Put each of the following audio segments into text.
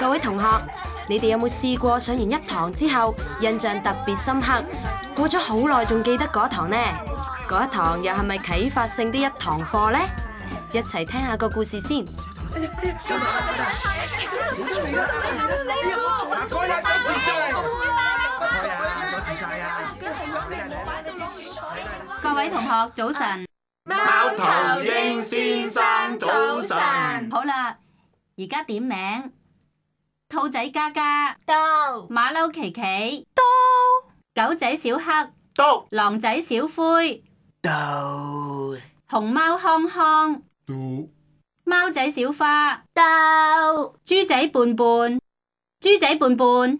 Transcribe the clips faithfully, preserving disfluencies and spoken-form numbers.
各位同學，你哋有冇試過上完一堂之後，印象特別深刻，過咗好耐仲記得嗰堂呢？嗰一堂又係咪啟發性的一堂課呢？一齊聽下個故事先。 各位同學早晨， 貓頭鷹先生早晨。 好啦，而家點名：兔仔嘉嘉到， 馬騮琪琪到， 狗仔小黑到， 狼仔小灰到， 熊貓康康到， 貓仔小花到， 豬仔胖胖豬仔胖胖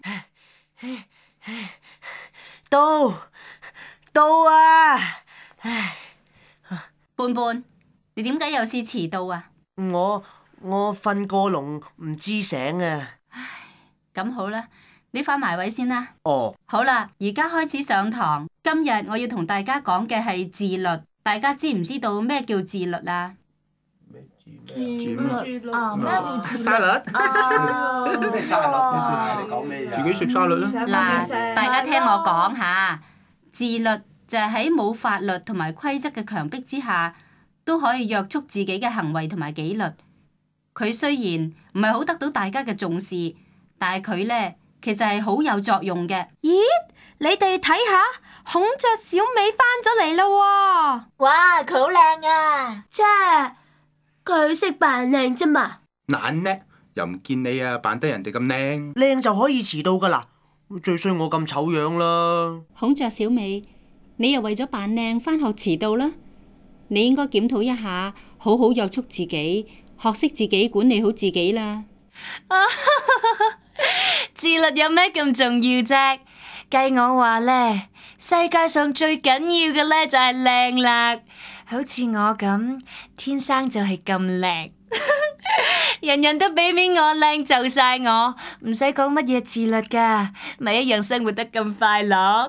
到到啊！唉， 胖胖，你點解又試遲到啊？ 我我瞓過籠唔知醒啊！ 咁好啦，你返埋位先啦。 哦， 好啦，而家開始上堂。今日我要同大家講嘅係自律。大家知唔知道咩叫自律啊？ 自律啊，咩叫自律？ 沙律？ 咩沙律啊？ 你講咩啊？自己食沙律啦。 嗱，大家聽我講下，自律就係喺冇法律同埋規則嘅強迫之下，都可以約束自己嘅行為同埋紀律。佢雖然唔係好得到大家嘅重視，但係佢呢，其實係好有作用嘅。 咦？你哋睇下，孔雀小美返咗嚟啦喎！ 哇，佢好靚啊！ 啫，佢識扮靚啫嘛。 懶叻，又唔見你啊，扮得人哋咁靚。 靚就可以遲到噶啦，最衰我咁醜樣啦。 孔雀小美，你又為咗扮靚返學遲到啦？你應該檢討一下，好好約束自己，學識自己管理好自己啦。 自律有咩咁重要啫？計我話呢，世界上最緊要嘅呢就係靚啦。好似我咁，天生就係咁靚，人人都俾面我靚就晒我，唔使講乜嘢自律噶，咪一樣生活得咁快樂。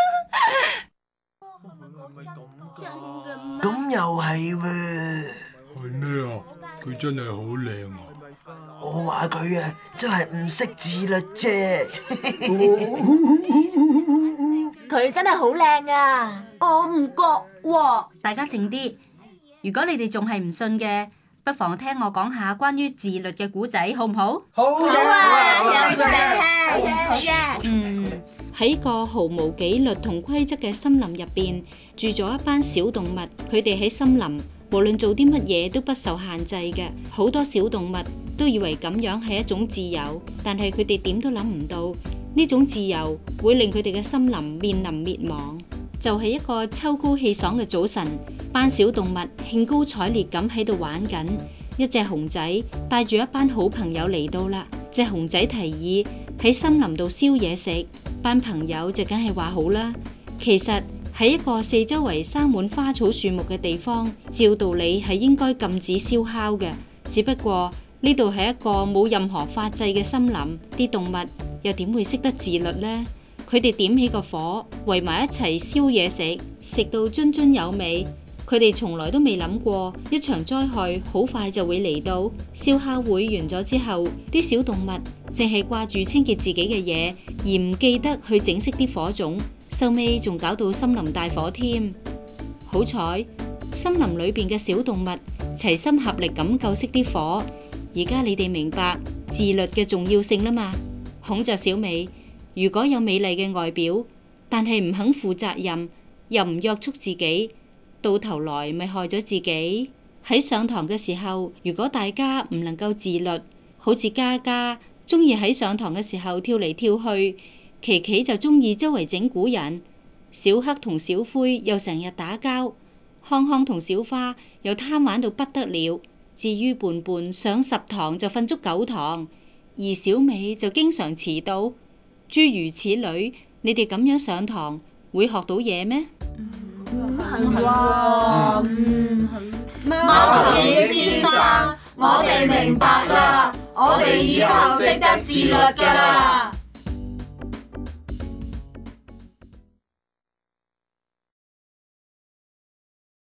咁又係喎。 係咩啊？佢真係好靚啊！ 我話佢啊，真係唔識自律啫。 佢真係好靚啊！ 我唔覺喎。 大家靜啲，如果你哋仲係唔信嘅，不妨聽我講下關於自律嘅故仔，好唔好？ 好啊，有做咩聽？好嘅。 嗯，喺一個毫無紀律同規則嘅森林入邊，住咗一班小動物。佢哋喺森林，無論做啲乜嘢都不受限制嘅。好多小動物都以為咁樣係一種自由，但係佢哋點都諗唔到，呢種自由會令佢哋嘅森林面臨滅亡。就係一個秋高氣爽嘅早晨，班小動物興高采烈咁喺度玩緊。一隻熊仔帶住一班好朋友嚟到啦。隻熊仔提議喺森林度燒嘢食，班朋友就梗係話好啦。其實喺一個四周圍生滿花草樹木嘅地方，照道理係應該禁止燒烤嘅。只不過呢度係一個冇任何法制嘅森林，啲動物又點會識得自律呢？佢哋點起個火，圍埋一齊燒嘢食，食到津津有味。佢哋從來都未諗過一場災害好快就會嚟到。燒烤會完咗之後，啲小動物淨係掛住清潔自己嘅嘢，而唔記得去整熄啲火種，收尾仲搞到森林大火添。好彩，森林裏邊嘅小動物齊心合力咁救熄啲火。而家你哋明白自律嘅重要性啦嘛？孔雀小美，如果有美麗嘅外表，但係唔肯負責任，又唔約束自己，到頭來咪害咗自己。喺上堂嘅時候，如果大家唔能夠自律，好似嘉嘉中意喺上堂嘅時候跳嚟跳去，琪琪就中意周圍整蠱人，小黑同小灰又成日打交，康康同小花又貪玩到不得了。至於胖胖上十堂就瞓足九堂，而小美就經常遲到。諸如此類，你哋咁樣上堂會學到嘢咩？ 係喎，嗯，貓頭鷹先生，我哋明白啦，我哋以後識得自律㗎啦。